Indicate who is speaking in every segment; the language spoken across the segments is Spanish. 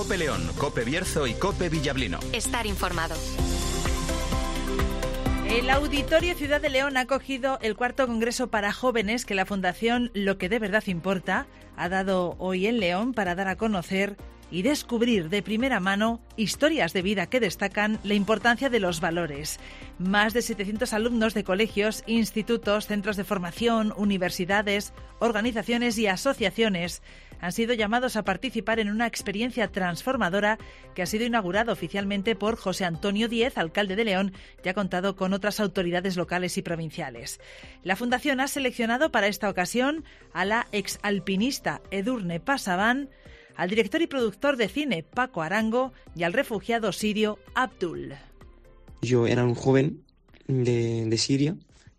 Speaker 1: COPE León, COPE Bierzo y COPE Villablino.
Speaker 2: Estar informado.
Speaker 3: El Auditorio Ciudad de León ha acogido el 4º Congreso para Jóvenes que la Fundación Lo que de verdad importa ha dado hoy en León para dar a conocer y descubrir de primera mano historias de vida que destacan la importancia de los valores. Más de 700 alumnos de colegios, institutos, centros de formación, universidades, organizaciones y asociaciones han sido llamados a participar en una experiencia transformadora que ha sido inaugurada oficialmente por José Antonio Díez, alcalde de León, y ha contado con otras autoridades locales y provinciales. La Fundación ha seleccionado para esta ocasión a la exalpinista Edurne Pasaban, al director y productor de cine Paco Arango y al refugiado sirio Abdul.
Speaker 4: Yo era un joven de Siria,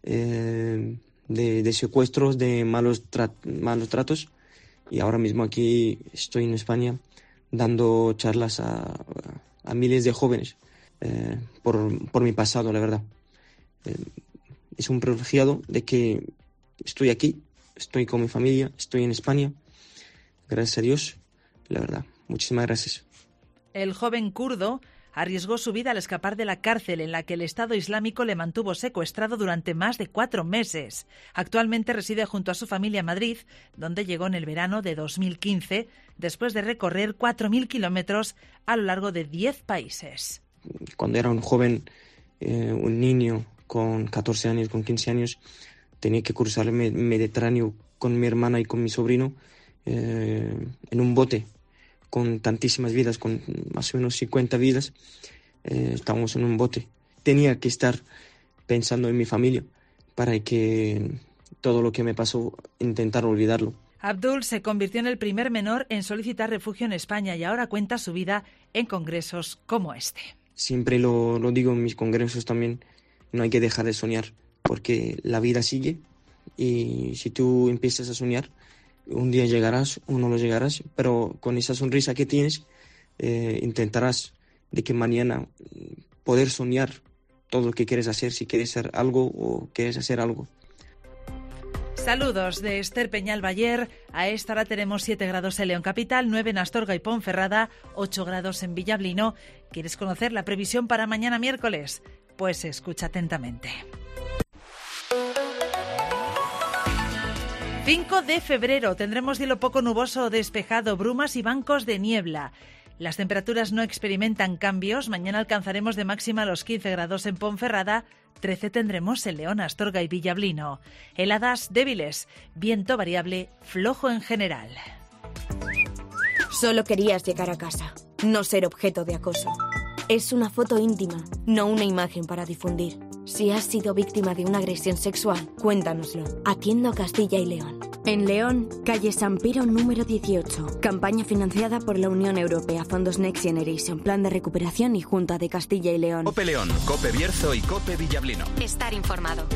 Speaker 4: de secuestros, de malos tratos, y ahora mismo aquí estoy en España dando charlas a miles de jóvenes por mi pasado, la verdad. Es un privilegiado de que estoy aquí, estoy con mi familia, estoy en España, gracias a Dios. La verdad, muchísimas gracias.
Speaker 3: El joven kurdo arriesgó su vida al escapar de la cárcel en la que el Estado Islámico le mantuvo secuestrado durante más de 4 meses. Actualmente reside junto a su familia en Madrid, donde llegó en el verano de 2015, después de recorrer 4.000 kilómetros a lo largo de 10 países.
Speaker 4: Cuando era un joven, un niño con 14 años, con 15 años, tenía que cruzar el Mediterráneo con mi hermana y con mi sobrino en un bote, con tantísimas vidas, con más o menos 50 vidas. Estábamos en un bote. Tenía que estar pensando en mi familia para que todo lo que me pasó, intentar olvidarlo.
Speaker 3: Abdul se convirtió en el primer menor en solicitar refugio en España y ahora cuenta su vida en congresos como este.
Speaker 4: Siempre lo digo en mis congresos también, no hay que dejar de soñar, porque la vida sigue y si tú empiezas a soñar, un día llegarás, uno lo llegarás, pero con esa sonrisa que tienes, intentarás de que mañana poder soñar todo lo que quieres hacer, si quieres ser algo o quieres hacer algo.
Speaker 3: Saludos de Esther Peñal Bayer. A esta hora tenemos 7 grados en León Capital, 9 en Astorga y Ponferrada, 8 grados en Villablino. ¿Quieres conocer la previsión para mañana miércoles? Pues escucha atentamente. 5 de febrero tendremos cielo poco nuboso o despejado, brumas y bancos de niebla. Las temperaturas no experimentan cambios. Mañana alcanzaremos de máxima los 15 grados en Ponferrada, 13 tendremos en León, Astorga y Villablino. Heladas débiles, viento variable, flojo en general.
Speaker 5: Solo querías llegar a casa, no ser objeto de acoso. Es una foto íntima, no una imagen para difundir. Si has sido víctima de una agresión sexual, cuéntanoslo. Atiendo a Castilla y León. En León, calle San Piro número 18. Campaña financiada por la Unión Europea, Fondos Next Generation, Plan de Recuperación y Junta de Castilla y León.
Speaker 1: COPE León, COPE Bierzo y COPE Villablino.
Speaker 2: Estar informado.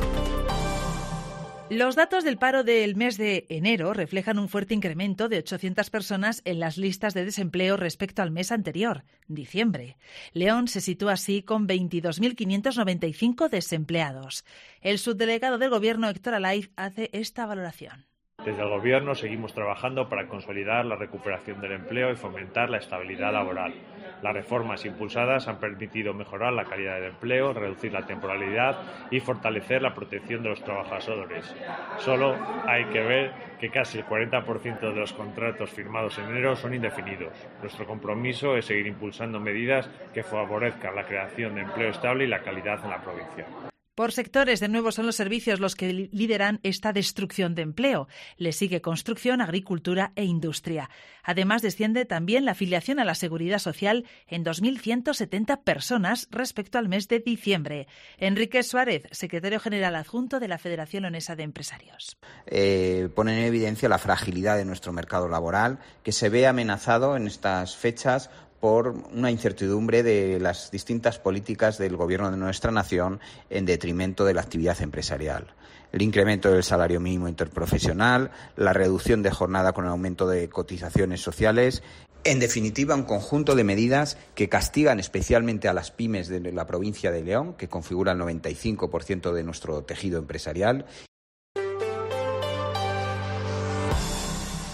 Speaker 3: Los datos del paro del mes de enero reflejan un fuerte incremento de 800 personas en las listas de desempleo respecto al mes anterior, diciembre. León se sitúa así con 22.595 desempleados. El subdelegado del Gobierno, Héctor Alaiz, hace esta valoración.
Speaker 6: Desde el Gobierno seguimos trabajando para consolidar la recuperación del empleo y fomentar la estabilidad laboral. Las reformas impulsadas han permitido mejorar la calidad del empleo, reducir la temporalidad y fortalecer la protección de los trabajadores. Solo hay que ver que casi el 40% de los contratos firmados en enero son indefinidos. Nuestro compromiso es seguir impulsando medidas que favorezcan la creación de empleo estable y la calidad en la provincia.
Speaker 3: Por sectores, de nuevo, son los servicios los que lideran esta destrucción de empleo. Le sigue construcción, agricultura e industria. Además, desciende también la afiliación a la Seguridad Social en 2.170 personas respecto al mes de diciembre. Enrique Suárez, secretario general adjunto de la Federación Leonesa de Empresarios.
Speaker 7: Pone en evidencia la fragilidad de nuestro mercado laboral, que se ve amenazado en estas fechas por una incertidumbre de las distintas políticas del Gobierno de nuestra nación en detrimento de la actividad empresarial. El incremento del salario mínimo interprofesional, la reducción de jornada con el aumento de cotizaciones sociales. En definitiva, un conjunto de medidas que castigan especialmente a las pymes de la provincia de León, que configura el 95% de nuestro tejido empresarial.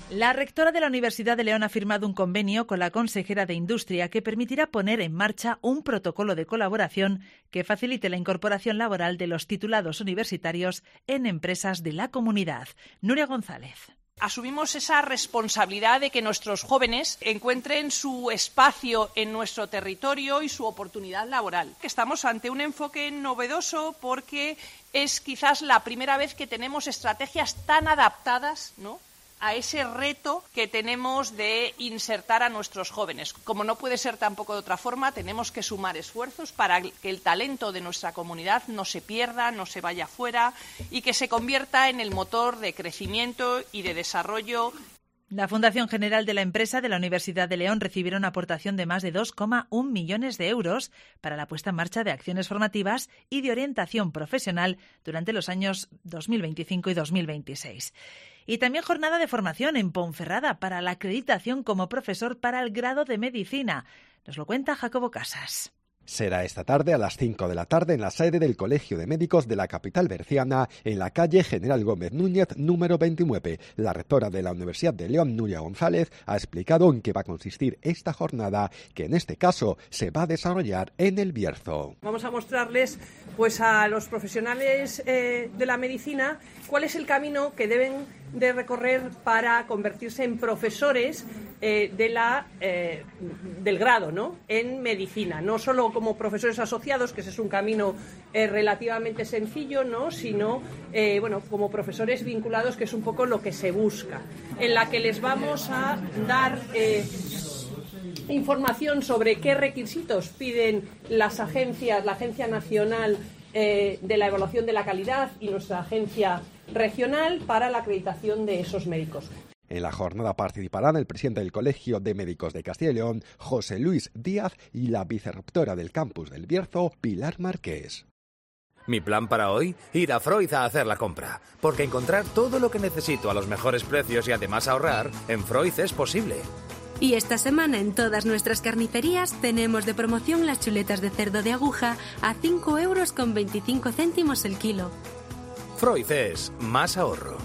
Speaker 3: La rectora de la Universidad de León ha firmado un convenio con la consejera de Industria que permitirá poner en marcha un protocolo de colaboración que facilite la incorporación laboral de los titulados universitarios en empresas de la comunidad. Nuria González.
Speaker 8: Asumimos esa responsabilidad de que nuestros jóvenes encuentren su espacio en nuestro territorio y su oportunidad laboral. Estamos ante un enfoque novedoso porque es quizás la primera vez que tenemos estrategias tan adaptadas, ¿no?, a ese reto que tenemos de insertar a nuestros jóvenes. Como no puede ser tampoco de otra forma, tenemos que sumar esfuerzos para que el talento de nuestra comunidad no se pierda, no se vaya fuera y que se convierta en el motor de crecimiento y de desarrollo.
Speaker 3: La Fundación General de la Empresa de la Universidad de León recibirá una aportación de más de 2,1 millones de euros para la puesta en marcha de acciones formativas y de orientación profesional durante los años 2025 y 2026. Y también jornada de formación en Ponferrada para la acreditación como profesor para el grado de Medicina. Nos lo cuenta Jacobo Casas.
Speaker 9: Será esta tarde a las 5 de la tarde en la sede del Colegio de Médicos de la capital berciana, en la calle General Gómez Núñez, número 29. La rectora de la Universidad de León, Nuria González, ha explicado en qué va a consistir esta jornada, que en este caso se va a desarrollar en El Bierzo.
Speaker 10: Vamos a mostrarles a los profesionales de la medicina cuál es el camino que deben de recorrer para convertirse en profesores del grado, ¿no?, en medicina, no solo como profesores asociados, que ese es un camino relativamente sencillo, ¿no?, sino como profesores vinculados, que es un poco lo que se busca, en la que les vamos a dar información sobre qué requisitos piden las agencias, la Agencia Nacional de la Evaluación de la Calidad y nuestra agencia regional para la acreditación de esos médicos.
Speaker 9: En la jornada participarán el presidente del Colegio de Médicos de Castilla y León, José Luis Díaz, y la vicerrectora del campus del Bierzo, Pilar Marqués.
Speaker 11: Mi plan para hoy, ir a Freud a hacer la compra, porque encontrar todo lo que necesito a los mejores precios y además ahorrar, en Freud es posible.
Speaker 12: Y esta semana en todas nuestras carnicerías tenemos de promoción las chuletas de cerdo de aguja a 5,25 € el kilo.
Speaker 11: Freud es más ahorro.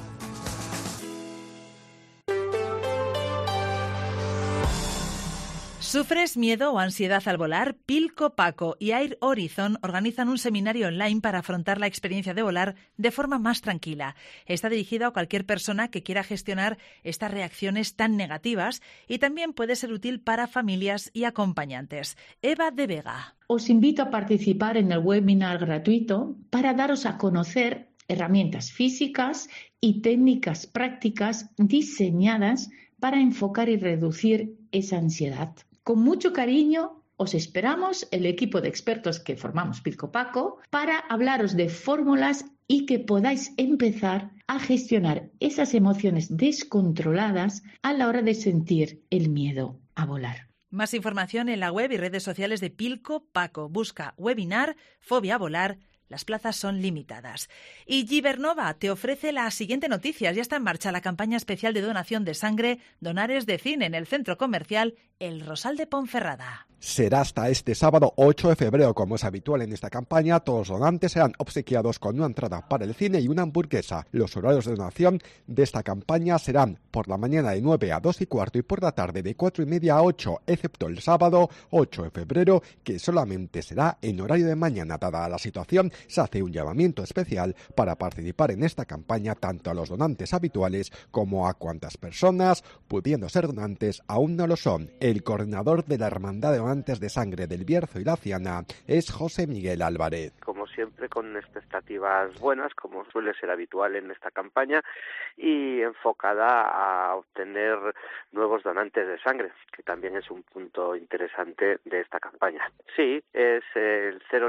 Speaker 3: ¿Sufres miedo o ansiedad al volar? Pilco Paco y Air Horizon organizan un seminario online para afrontar la experiencia de volar de forma más tranquila. Está dirigido a cualquier persona que quiera gestionar estas reacciones tan negativas y también puede ser útil para familias y acompañantes. Eva de Vega.
Speaker 13: Os invito a participar en el webinar gratuito para daros a conocer herramientas físicas y técnicas prácticas diseñadas para enfocar y reducir esa ansiedad. Con mucho cariño os esperamos, el equipo de expertos que formamos Pilco Paco, para hablaros de fórmulas y que podáis empezar a gestionar esas emociones descontroladas a la hora de sentir el miedo a volar.
Speaker 3: Más información en la web y redes sociales de Pilco Paco. Busca webinar Fobia a volar. Las plazas son limitadas. Y Gibernova te ofrece la siguiente noticia. Ya está en marcha la campaña especial de donación de sangre Donares de Cine en el centro comercial El Rosal de Ponferrada.
Speaker 9: Será hasta este sábado 8 de febrero. Como es habitual en esta campaña, todos los donantes serán obsequiados con una entrada para el cine y una hamburguesa. Los horarios de donación de esta campaña serán por la mañana de 9 a 2:15 y por la tarde de 4:30 a 8, excepto el sábado 8 de febrero, que solamente será en horario de mañana. Dada la situación, se hace un llamamiento especial para participar en esta campaña tanto a los donantes habituales como a cuantas personas, pudiendo ser donantes, aún no lo son. El coordinador de la Hermandad de Donantes de Sangre del Bierzo y la Ciana es José Miguel Álvarez.
Speaker 14: Como siempre, con expectativas buenas, como suele ser habitual en esta campaña, y enfocada a obtener nuevos donantes de sangre, que también es un punto interesante de esta campaña. Sí, es el cero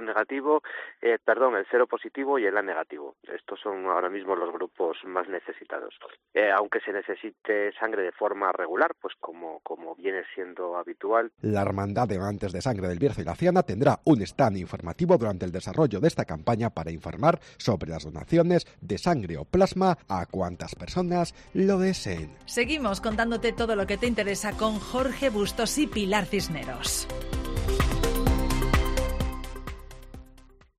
Speaker 14: positivo y el A negativo. Estos son ahora mismo los grupos más necesitados. Aunque se necesite sangre de forma regular, pues como viene siendo habitual.
Speaker 9: La Hermandad de Donantes de Sangre del Bierzo y la Ciana tendrá un stand informativo durante el desarrollo de esta campaña para informar sobre las donaciones de sangre o plasma a cuantas personas lo deseen.
Speaker 3: Seguimos contándote todo lo que te interesa con Jorge Bustos y Pilar Cisneros.